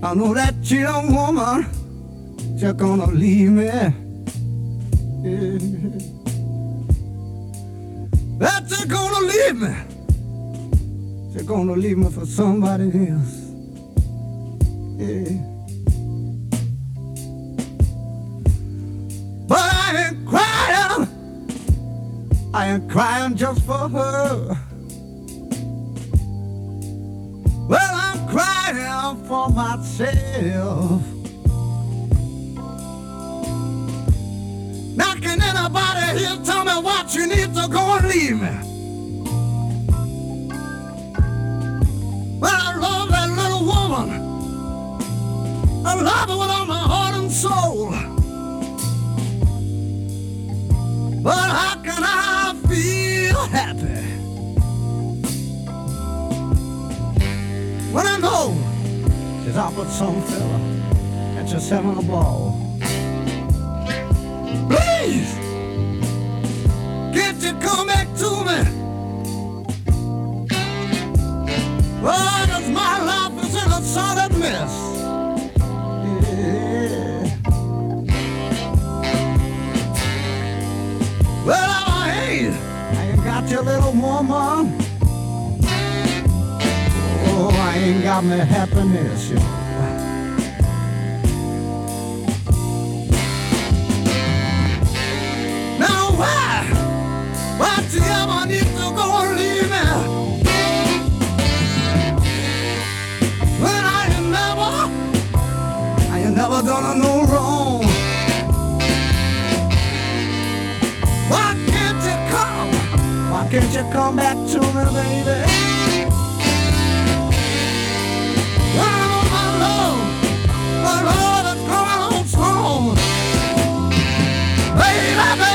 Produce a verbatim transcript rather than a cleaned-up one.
I know that cheating woman just gonna leave me. Yeah. That just gonna leave me. Just gonna leave me for somebody else. Yeah. But I ain't crying. I ain't crying just for her. Well, I'm crying for myself. Now can anybody here tell me what you need to go and leave me? Well, I love that little woman. I love her with all my heart and soul. But how can I feel happy when I know she's out with some fella and just having a ball? Please, can't you come back to me? Oh, 'cause my life is in a solid mess. Yeah. Well, I ain't, I ain't got your little woman. Oh, I ain't got my happiness, you know. Now why, why do you ever need to go and leave me? When I ain't never, I ain't never done no wrong. Why can't you come? Why can't you come back to me, baby? When I know my love, my love is coming on strong. Baby, baby.